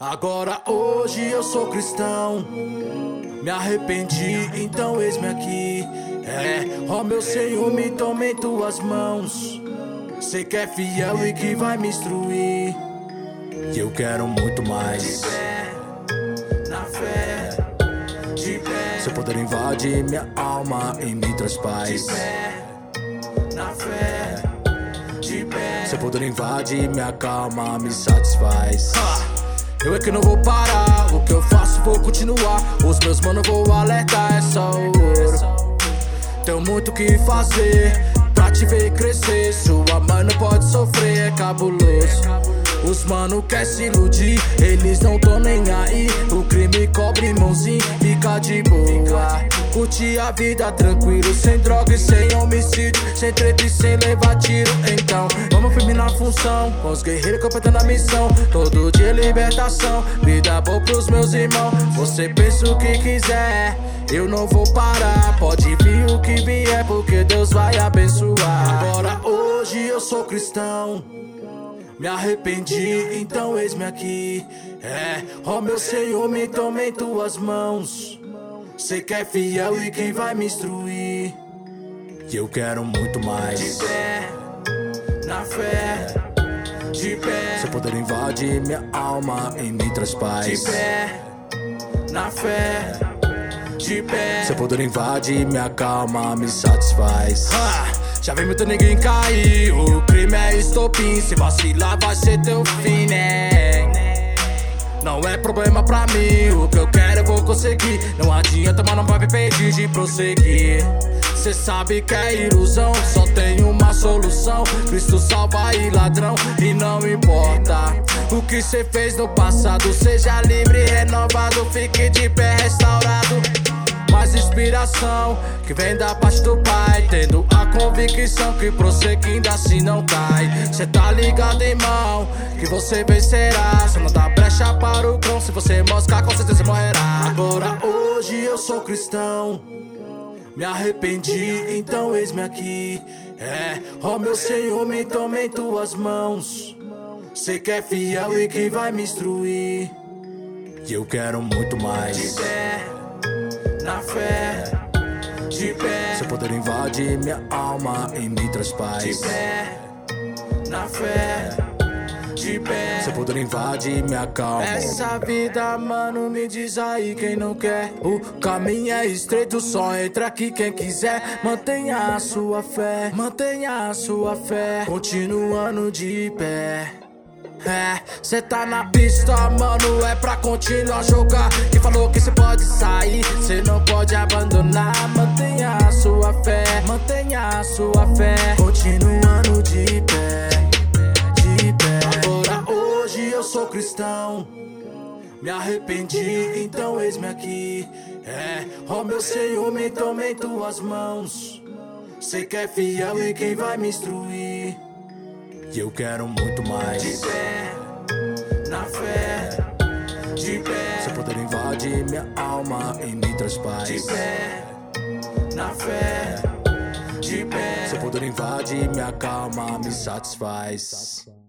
Agora hoje eu sou cristão, me arrependi, então eis-me aqui. Ó meu Senhor, me tome em tuas mãos. Sei que é fiel e que vai me instruir, e eu quero muito mais. De pé, na fé, de pé. Seu poder invade minha alma e me traz paz. De pé, na fé, de pé. Seu poder invade minha calma, me satisfaz. Eu é que não vou parar, o que eu faço vou continuar. Os meus mano vou alertar, é só ouro. Tenho muito o que fazer pra te ver crescer. Sua mãe não pode sofrer, é cabuloso. Os mano quer se iludir, eles não tão nem aí. O crime cobre mãozinho, fica de boa. Curte a vida tranquilo, sem droga e sem homicídio, sem treta e sem levar tiro. Então, vamos firme na função, com os guerreiros completando a missão. Todo dia libertação, vida boa pros meus irmãos. Você pensa o que quiser, eu não vou parar. Pode vir o que vier, porque Deus vai abençoar. Agora hoje eu sou cristão, me arrependi, então eis-me aqui. Ó meu Senhor, me tome em tuas mãos. Sei que é fiel e quem vai me instruir, e eu quero muito mais. De pé, na fé, de pé. Seu poder invade minha alma e me traz paz. De pé, na fé, de pé. Seu poder invade minha calma, me satisfaz. Já vi muito ninguém cair, o crime é estopim. Se vacilar vai ser teu fim, né? Não é problema pra mim, o que eu quero eu vou conseguir. Não adianta, mas não vai me impedir de prosseguir. Cê sabe que é ilusão, só tem uma solução. Cristo salva e ladrão, e não importa o que cê fez no passado. Seja livre, renovado, fique de pé, restaurado. Mais inspiração que vem da parte do Pai, tendo a convicção que prosseguindo assim não cai. Cê tá ligado, irmão, que você vencerá. Cê não dá brecha para o cão, se você moscar com certeza morrerá. Agora hoje eu sou cristão, me arrependi, então eis-me aqui. Ó meu Senhor, me tome em tuas mãos. Sei que é fiel e que vai me instruir, e eu quero muito mais. De pé, na fé, de pé. Seu poder invade minha alma e me traz paz. De pé, na fé, de pé. Seu poder invade minha calma. Essa vida, mano, me diz aí quem não quer. O caminho é estreito, só entra aqui quem quiser. Mantenha a sua fé, mantenha a sua fé, continuando de pé. Cê tá na pista, mano, é pra continuar a jogar. Quem falou que cê pode sair, cê não pode abandonar. Mantenha a sua fé, mantenha a sua fé, continuando de pé, de pé. Agora hoje eu sou cristão, me arrependi, então eis-me aqui. Ó meu Senhor, me tome em tuas mãos. Sei que é fiel e quem vai me instruir, e eu quero muito mais. De pé, na fé, de pé. Seu poder invade minha alma e me traz paz. De pé, na fé, de pé. Seu poder invade minha calma, me satisfaz.